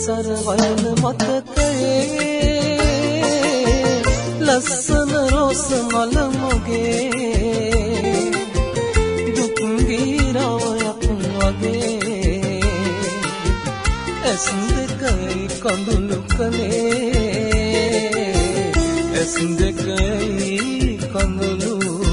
සර වයන මතකයේ ලස්සන රෝස මල මොගේ දුක් ගීරාවයක් වගේ ඇස් දෙකයි කඳුළු කලේ ඇස් දෙකයි කඳුළු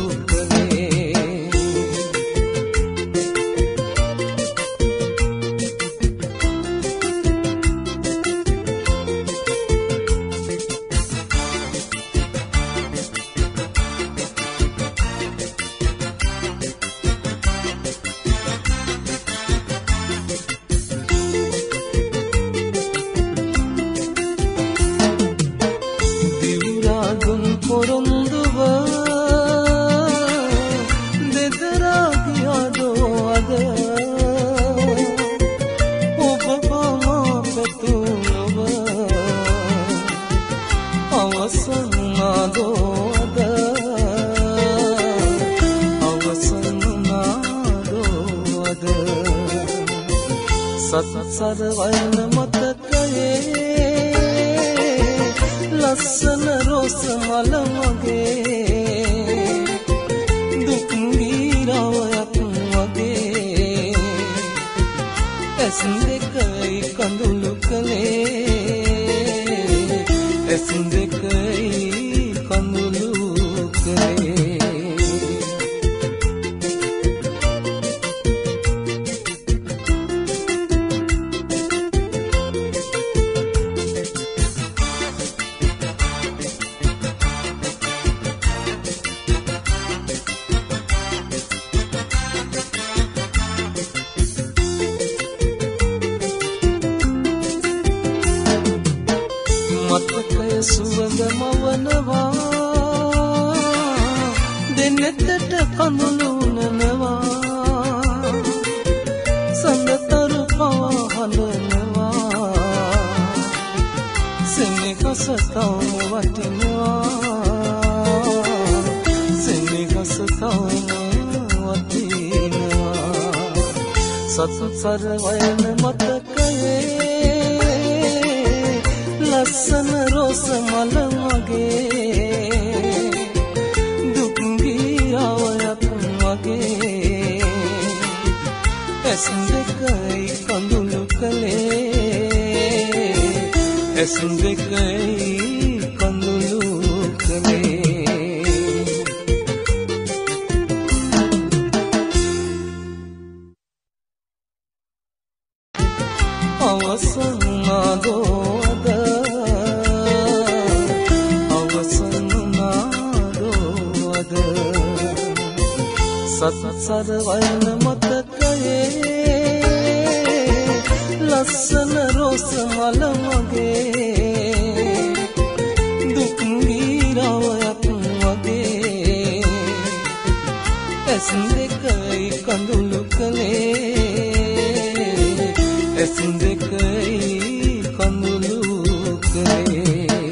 සර වයන මතකයේ ලස්සන රෝස මල මගේ දුක් ගීරාවයක් වගේ ඇස් දෙකයි කඳුළු කලේ ඇස් දෙකයි කඳුළු කලේ මතකය සුවඳ මවනවා දෙනෙතට කඳුළු නනවා සඳතරු පවා හඬනවා සෙනෙහස තවම වටිනවා සෙනෙහස තවම වටිනවා සර වයන මතකයේ ලස්සන රෝස මල මගේ දුක් ගීරාවයක් වගේ ඇස් දෙකයි කඳුළු කලේ ඇස් දෙකයි කඳුළු කලේ අවසන් නාදෝද සර වයන මතකයේ ලස්සන රෝස මල මගේ දුක් ගීරාවයක් වගේ ඇස් දෙකයි කඳුළු කලේ ඇස් දෙකයි කඳුළු කලේ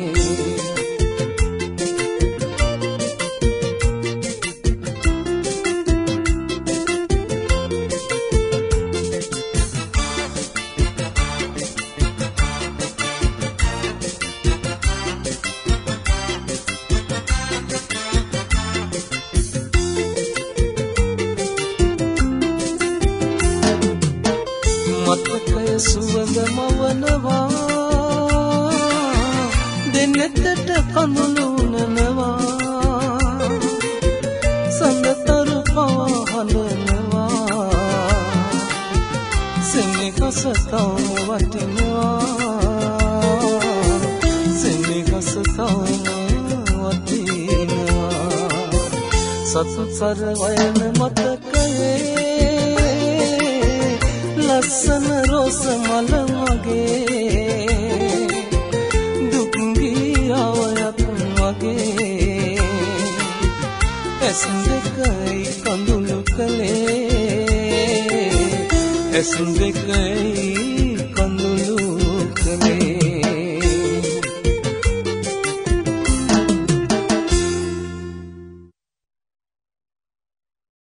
මතකය සුවඳ මවනවා දෙනෙතට කඳුළු නනවා සඳතරු පවා හඬනවා සෙනෙහස තවම වටිනවා සෙනෙහස තවම වටිනවා සර වයන මතකයේ ලස්සන රෝස මල මගේ දුක් ගීරාවයක් වගේ ඇස් දෙකයි කඳුළු කලේ ඇස් දෙකයි